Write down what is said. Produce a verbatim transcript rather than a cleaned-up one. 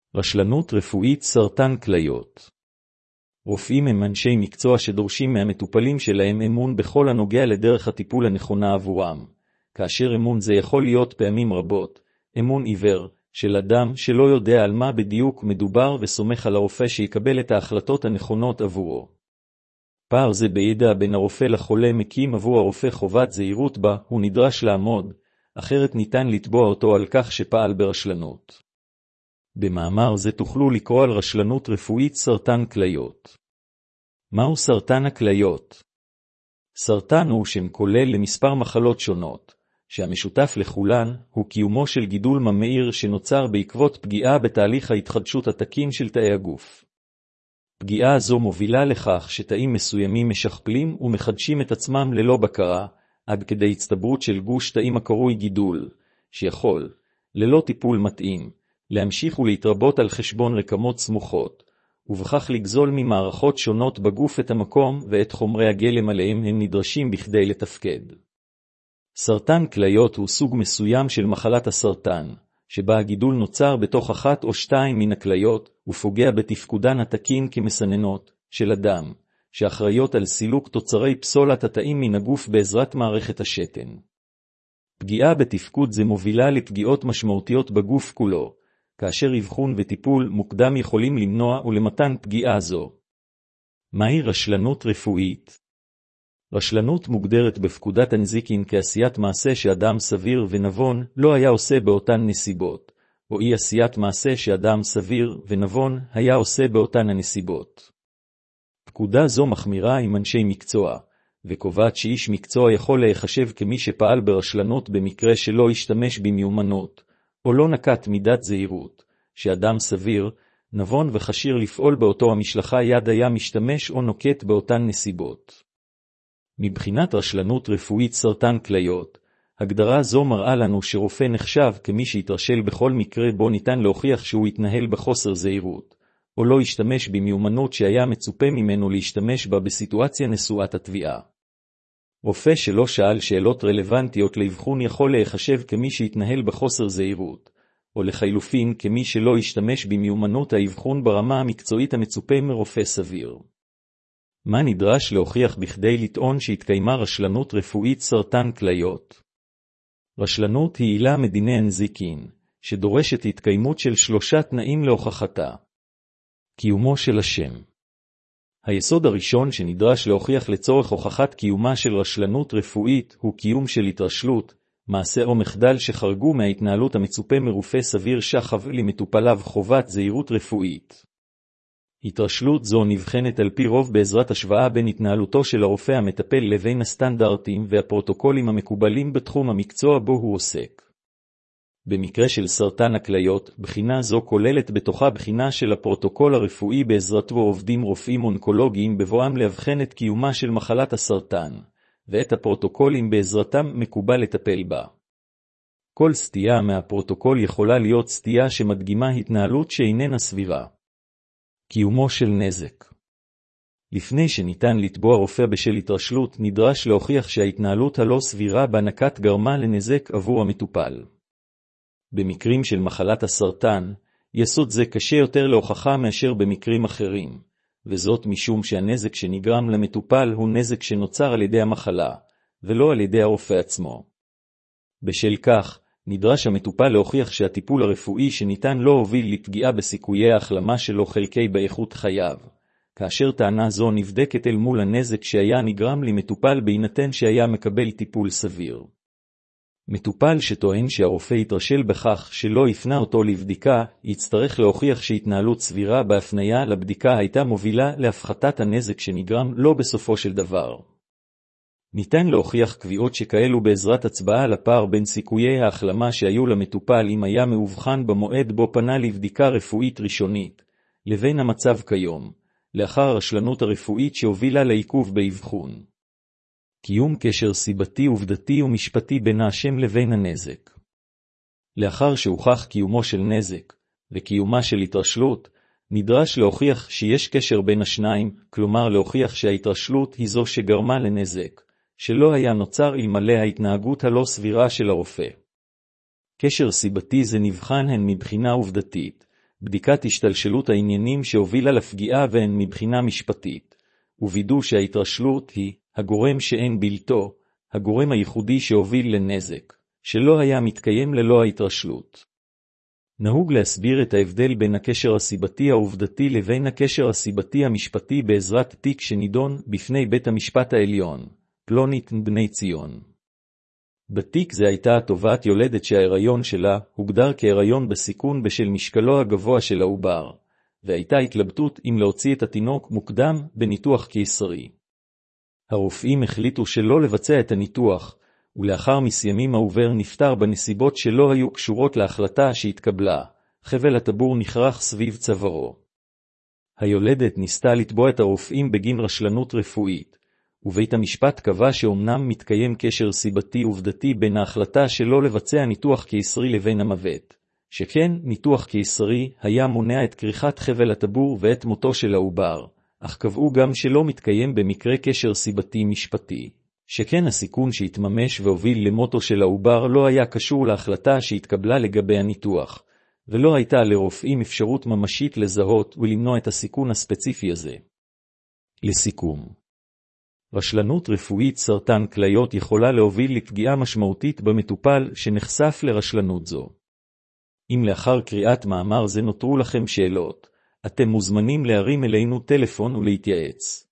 רשלנות רפואית סרטן כליות. רופאים הם אנשי מקצוע שדורשים מהמטופלים שלהם אמון בכל הנוגע לדרך הטיפול הנכונה עבורם, כאשר אמון זה יכול להיות פעמים רבות, אמון עיוור, של אדם שלא יודע על מה בדיוק מדובר וסומך על הרופא שיקבל את ההחלטות הנכונות עבורו. פער זה בידע בין הרופא לחולה מקים עבור הרופא חובת זהירות בה הוא נדרש לעמוד, אחרת ניתן לתבוע אותו על כך שפעל ברשלנות. במאמר זה תוכלו לקרוא על רשלנות רפואית סרטן כליות. מהו סרטן הכליות? סרטן הוא שם כולל למספר מחלות שונות, שהמשותף לכולן הוא קיומו של גידול ממאיר שנוצר בעקבות פגיעה בתהליך ההתחדשות התקין של תאי הגוף. פגיעה זו מובילה לכך שתאים מסוימים משכפלים ומחדשים את עצמם ללא בקרה, עד כדי הצטברות של גוש תאים הקרוי גידול, שיכול, ללא טיפול מתאים, להמשיך ולהתרבות על חשבון רקמות סמוכות, ובכך לגזול ממערכות שונות בגוף את המקום ואת חומרי הגלם עליהם הם נדרשים בכדי לתפקד. סרטן כליות הוא סוג מסוים של מחלת הסרטן, שבה הגידול נוצר בתוך אחת או שתיים מן הכליות, ופוגע בתפקודן התקין כמסננות של הדם, שאחראיות על סילוק תוצרי פסולת התאים מן הגוף בעזרת מערכת השתן. פגיעה בתפקוד זה מובילה לפגיעות משמעותיות בגוף כולו, כאשר אבחון וטיפול מוקדם יכולים למנוע ולמתן פגיעה זו. מהי רשלנות רפואית? רשלנות מוגדרת בפקודת הנזיקין כעשיית מעשה שאדם סביר ונבון לא היה עושה באותן נסיבות, או אי עשיית מעשה שאדם סביר ונבון היה עושה באותן הנסיבות. פקודה זו מחמירה עם אנשי מקצוע, וקובעת שאיש מקצוע יכול להיחשב כמי שפעל ברשלנות במקרה שלא השתמש במיומנות, או לא נקט מידת זהירות, שאדם סביר, נבון וחשיר לפעול באותו המשלחה יד היה משתמש או נוקט באותן נסיבות. מבחינת רשלנות רפואית סרטן כליות, הגדרה זו מראה לנו שרופא נחשב כמי שהתרשל בכל מקרה בו ניתן להוכיח שהוא התנהל בחוסר זהירות, או לא השתמש במיומנות שהיה מצופה ממנו להשתמש בה בסיטואציה נשואת התביעה. רופא שלא שאל שאלות רלוונטיות לאבחון יכול להיחשב כמי שהתנהל בחוסר זהירות, או לחילופין כמי שלא השתמש במיומנות האבחון ברמה המקצועית המצופה מרופא סביר. מה נדרש להוכיח בכדי לטעון שהתקיימה רשלנות רפואית סרטן כליות? רשלנות היא עילה מדיני הנזיקין, שדורשת התקיימות של שלושה תנאים להוכחתה. קיומו של השם. היסוד הראשון שנדרש להוכיח לצורך הוכחת קיומה של רשלנות רפואית הוא קיום של התרשלות, מעשה או מחדל שחרגו מההתנהלות המצופה מרופא סביר שחב למטופליו חובת זהירות רפואית. התרשלות זו נבחנת על פי רוב בעזרת השוואה בין התנהלותו של הרופא המטפל לבין הסטנדרטים והפרוטוקולים המקובלים בתחום המקצוע בו הוא עוסק. במקרה של סרטן הכליות, בחינה זו כוללת בתוכה בחינה של הפרוטוקול הרפואי בעזרתו עובדים רופאים אונקולוגיים בבואם להבחן את קיומה של מחלת הסרטן, ואת הפרוטוקולים בעזרתם מקובל לטפל בה. כל סטייה מהפרוטוקול יכולה להיות סטייה שמדגימה התנהלות שאיננה סבירה. קיומו של נזק. לפני שניתן לתבוע רופא בשל התרשלות, נדרש להוכיח שההתנהלות הלא סבירה בהנקת גרמה לנזק עבור המטופל. במקרים של מחלת הסרטן, יסוד זה קשה יותר להוכחה מאשר במקרים אחרים, וזאת משום שהנזק שנגרם למטופל הוא נזק שנוצר על ידי המחלה, ולא על ידי הרופא עצמו. בשל כך, נדרש המטופל להוכיח שהטיפול הרפואי שניתן לא הוביל לפגיעה בסיכויי ההחלמה שלו חלקי באיכות חייו, כאשר טענה זו נבדקת אל מול הנזק שהיה נגרם למטופל בהינתן שהיה מקבל טיפול סביר. מטופל שטוען שהרופא יתרשל בכך שלא הפנה אותו לבדיקה, יצטרך להוכיח שהתנהלות סבירה בהפניה לבדיקה הייתה מובילה להפחתת הנזק שנגרם לא בסופו של דבר. ניתן להוכיח קביעות שכאלו בעזרת הצבעה על הפער בין סיכויי ההחלמה שהיו למטופל אם היה מאובחן במועד בו פנה לבדיקה רפואית ראשונית, לבין המצב כיום, לאחר הרשלנות הרפואית שהובילה לעיכוב באבחון. קיום קשר סיבתי עובדתי ומשפטי בין האשם לבין הנזק. לאחר שהוכח קיומו של נזק וקיומה של התרשלות, נדרש להוכיח שיש קשר בין השניים, כלומר להוכיח שההתרשלות היא זו שגרמה לנזק, שלא היה נוצר אלמלא ההתנהגות הלא סבירה של הרופא. קשר סיבתי זה נבחן הן מבחינה עובדתית, בדיקת השתלשלות העניינים שהובילה לפגיעה והן מבחינה משפטית, ווידוא שההתרשלות היא הגורם שאין בלתו, הגורם הייחודי שהוביל לנזק, שלא היה מתקיים ללא ההתרשלות. נהוג להסביר את ההבדל בין הקשר הסיבתי העובדתי לבין הקשר הסיבתי המשפטי בעזרת תיק שנידון בפני בית המשפט העליון, פלונית בני ציון. בתיק זה הייתה התובעת יולדת שההיריון שלה הוגדר כהיריון בסיכון בשל משקלו הגבוה של העובר, והייתה התלבטות אם להוציא את התינוק מוקדם בניתוח קיסרי. הרופאים החליטו שלא לבצע את הניתוח, ולאחר מסיימים העובר נפטר בנסיבות שלא היו קשורות להחלטה שהתקבלה, חבל הטבור נחרח סביב צווארו. היולדת ניסתה לתבוע את הרופאים בגין רשלנות רפואית, ובית המשפט קבע שאומנם מתקיים קשר סיבתי עובדתי בין ההחלטה שלא לבצע ניתוח קיסרי לבין המוות, שכן ניתוח קיסרי היה מונע את כריכת חבל הטבור ואת מותו של העובר, אך קבעו גם שלא מתקיים במקרה קשר סיבתי משפטי, שכן הסיכון שהתממש והוביל למותו של העובר לא היה קשור להחלטה שהתקבלה לגבי הניתוח, ולא הייתה לרופאים אפשרות ממשית לזהות ולמנוע את הסיכון הספציפי הזה. לסיכום, רשלנות רפואית סרטן כליות יכולה להוביל לפגיעה משמעותית במטופל שנחשף לרשלנות זו. אם לאחר קריאת מאמר זה נותרו לכם שאלות, אתם מוזמנים להרים אלינו טלפון ולהתייעץ.